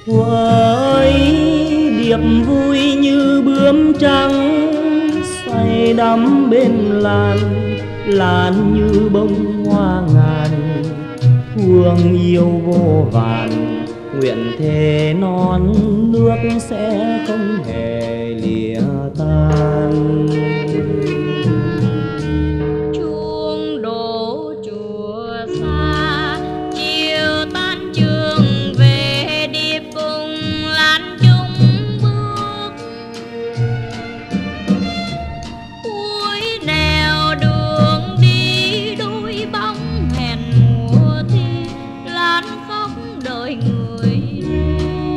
Với điệp vui như bướm trắng say đắm bên làn, làn như bông hoa ngàn, thương yêu vô vàn. Nguyện thề non nước sẽ không hề lìa tan. Chuông đổ chùa xa, chiều tan trường về, điệp cùng lan chung bước. Cuối nẻo đường đi đôi bóng hẹn mùa thi, lan khóc đợi người đi.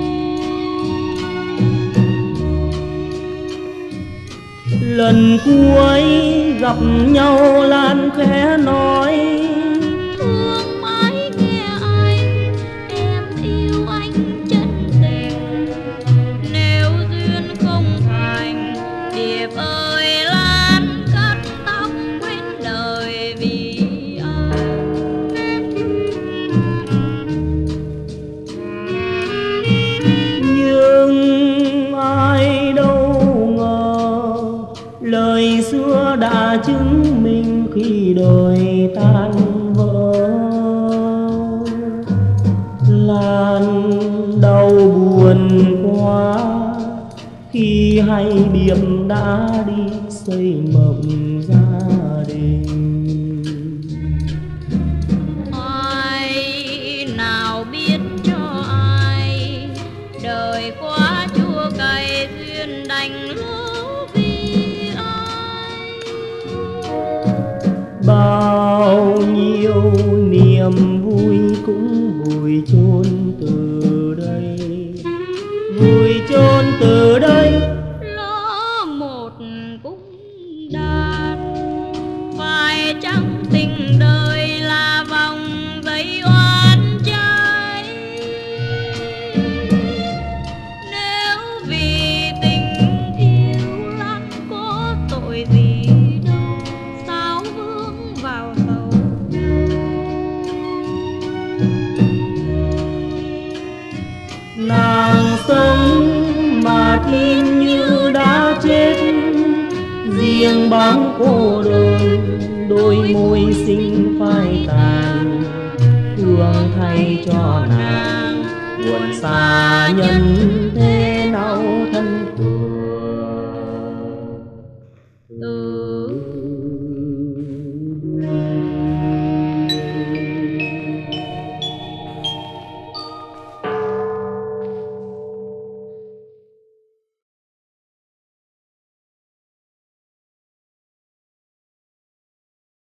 Lần cuối gặp nhau Lan khẽ nói: Thương mãi nghe anh, em yêu anh chân tình. Nếu duyên không thành, điệp ơi Lan cắt tóc quên đời vì anh. Nhưng ai đâu ngờ lời xưa đã chứng minh khi đời tan vỡ. Lan đau buồn quá khi hay điệp đã đi xây mộng gia đình. Ai nào biết cho ai, đời quá chua cay duyên đành lỡ vì ai. Bao nhiêu niềm vui cũng vùi chôn từ đây, vùi chôn từ đây. Lỡ một cung đàn, phải chăng tình đời là vòng dây oan trái. Nếu vì tình yêu Lan có tội gì đâu, sao vướng vào sầu Nàng sống mà tin như đã chết, riêng bóng cô đơn đôi môi xinh phai tàn. Thương thay cho nàng buồn xa nhân